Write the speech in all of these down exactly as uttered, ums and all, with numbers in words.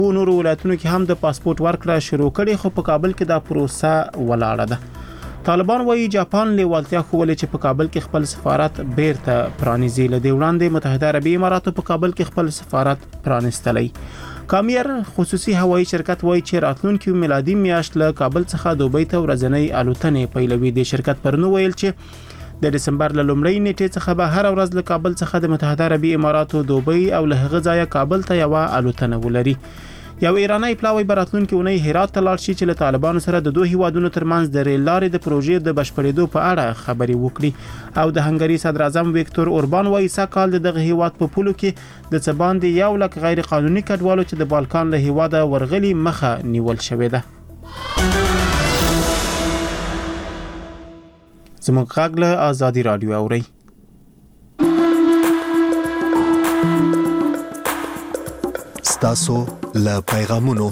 نورو ولایتونو کې هم د پاسپورت ورکړه شروع کړي، خو په کابل کې دا پروسه ولاړه ده. طالبان وايي جاپان لیوالتیا ښودلې چې په کابل کې خپل سفارت بیرته پرانیزي. له دې وړاندې متحده عربي اماراتو په کابل کې خپل سفارت پرانیستلی. کامیر خصوصي هوایي شرکت وايي چې راتلونکي میلادي میاشت له کابل څخه دوبۍ ته ورځنۍ الوتنې پیلوي. د شرکت پرنو ویل چې د دسمبر له لومړۍ نیټې څخه به هر ورځ له کابل څخه د متحده عربي اماراتو دوبۍ او له هغه ځایه کابل ته یو الوتنه ولري. یو ایرانی پلاوی براتلونکي اونۍ هرات ته لاړ شي چې له طالبانو سره د دوه هیوادونو ترمنځ د ریل لارې د پروژې د بشپړېدو په اړه خبري وکړي. او د هنګري صدر اعظم ویکتور اوربان وايي ساکال دغه هیواد په پولو کې د څه باندې یو لک غیر قانوني کډوالو چې د بالکان له هیواده ورغلي مخه نیول شوې ده. زموږ غږ له آزادي رادیو اوري. ستاسو له پیغامونو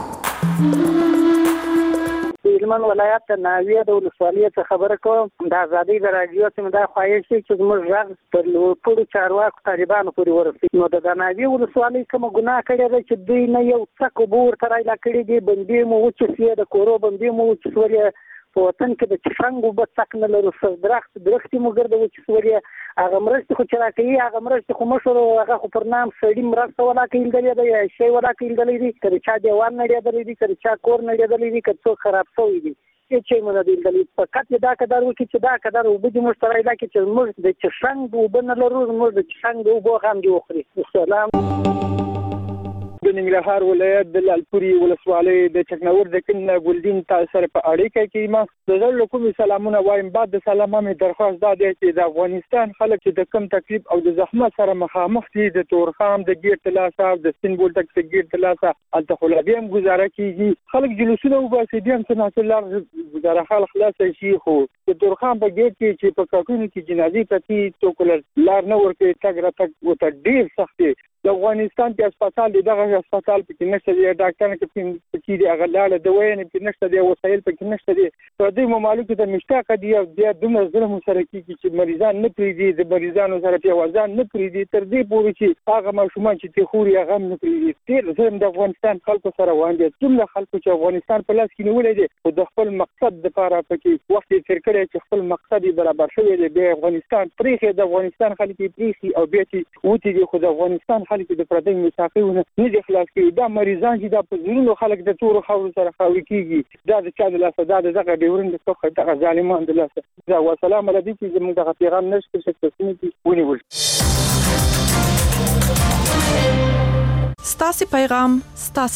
هلمند ولایت د ناویه د ولسوالۍ څخه خبره کوم. د ازادۍ د راډیو سیمه دا خواهش دی چې زموږ غږ پر لوړپوړو چارواکو طالبانو پورې ورسېږي. نو د ناویه ولسوالۍ کومه ګناه کړې ده چې دوی نه یو څک اوبه ورته رایله کړي دي، بندې مو وچې د کورو بندې مو وچې په وطن کې د چفنګ اوبه څک نه لرو، درخت درختې مو ګرده وچې سولې. هغه مرستې خو چې راکوي هغه مرستې خو مشر هغه خو پر نام سړي مرسته ولا کېدلې ده یا شی ولا کېدلې دي، که د چا دیوال نړېدلی دي، که د چا کور نړېدلی دي، که څوک خراب شوی دي، هېڅ شی مو نه دی لیدلی. فقط یې دا قدر وکړي چې دا قدر اوبه دې موږ ته رایله کړي چې موږ د چفنګ اوبه نه لرو، موږ د چفنګ د اوبو غم دې وخوري. السلام. د ننګرهار ولایت د لالپوري ولسوالۍ د چکنور د کن ګلدین تاسو سره په اړیکه کې ما د زړه کوم سلامونه وایم. بعد د سلامه مې درخواست دا دی چې د افغانستان خلک چې د کم تکلیف او د زحمت سره مخامخ دي، د تورخام د ګیټ تلاسه او د سپین بولټک د ګیټ تلاسه الته خلابي هم گزاره کیږي، خلک جلوسونه وباسي، دي هم څه ناڅه گزاره خال خلاص شي. خو د تورخام په ګیټ کې چې په کاکونو کې جنازي پتی ټوکل لار نه ورکې تګ را تګ وته ډیر سخت دی. د افغانستان کې هسپتال دی، دغه هسپتال پکې نشته دی، ډاکټر کې دی، هغه لاله دوايي پکې نشته دی، وسایل پکې نشته دي. په دې ممالکو ته مشتاق دي او بیا دومره ظلم سره کیږي چې مریضان نه پریږدي، د مریضانو سره پیوازان نه پریږدي، تر دې پورې چې هغه ماشومان چې تخوري هغه نه پریږدي. ډېر ظلم د افغانستان خلکو سره روان دي. څومره خلکو چې افغانستان په لاس کې نیولې دي او د خپل مقصد لپاره پکې وخت یې تیر کړی چې خپل مقصد یې برابر شوی دی، بیا افغانستان پریخي، د افغانستان خلک یې پریخي او بیا چې وتی دي خو د افغانستان خلک د پردې مساقونه نه دي خلاص کړي. دا مریضان چې د پزړونو خلک د تور خاور سره خاوي کیږي، دا د چا د لاسه، دا دغه ډیورن د څخه دغه ظالمان د لاسه. دا والسلام علیکم چې موږ دغه پیغام نشته چې تاسو نه ونیول. ستاسو پیغام ستاسو